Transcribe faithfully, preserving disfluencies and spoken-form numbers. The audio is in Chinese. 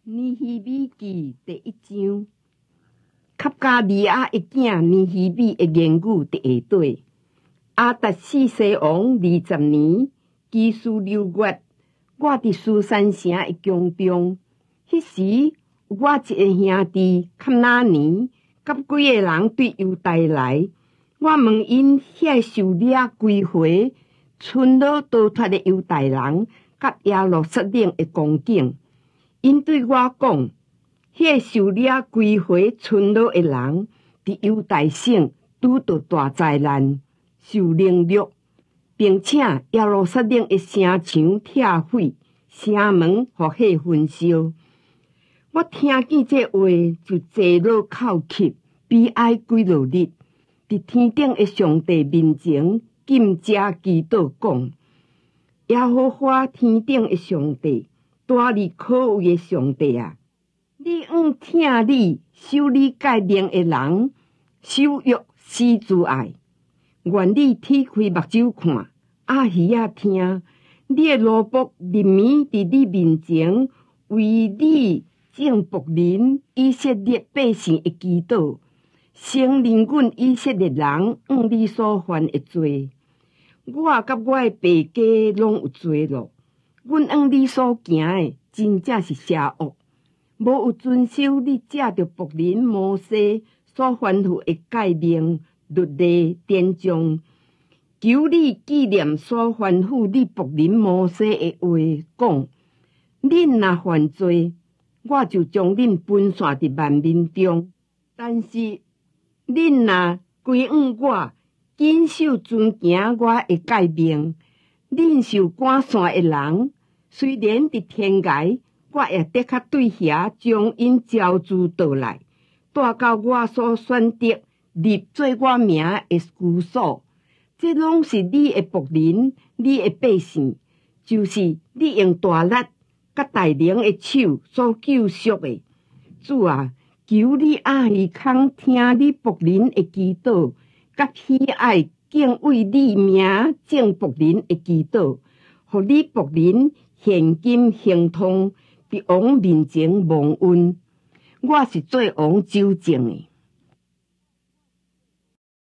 尼希米記第一章，卡加利亞的囝尼希米的言語第下底。亞達士西王二十年，基數六月，我佇蘇珊城的宮中。迄時，我一個兄弟坎那年，甲幾個人對猶大來。我問因遐受掠歸回、村落逃脫的猶大人，甲耶路撒冷的光景。因對我講，迄受掠歸回村落的人，佇猶大省拄到大災難，受凌辱，並且耶路撒冷的城牆拆毀，城門互火焚燒。我聽見這話，就坐落哭泣，悲哀幾落日，佇天頂的上帝面前禁食祈禱講：耶和華天頂的上帝，大而可畏的上帝啊！你願聽你受你誡命的人守約施慈愛，願你鐵開目睭看，耳耳聽，你的奴僕日暝佇你面前為你眾僕人以色列百姓的祈禱，承認阮以色列人向你所犯的罪。我甲我的爸家攏有罪咯。阮向你所行的，真正是邪惡，無有遵守你藉着僕人摩西所吩咐的誡命、律例、典章。求你紀念所吩咐你僕人摩西的話，講：恁若犯罪，我就將恁分散佇萬民中；但是恁若歸向我，謹守遵行我的誡命，恁受趕散的人，雖然佇天涯，我也得較對遐將因招聚倒來，帶到我所選擇立做我名的居所。這攏是你的僕人，你的百姓，就是你用大力甲大能的手所救贖的。主啊，求你阿耳空聽你僕人的祈禱，甲喜愛敬畏你名眾僕人的祈禱，互你僕人現今行通，佇王面前蒙恩。我是做王糾正的。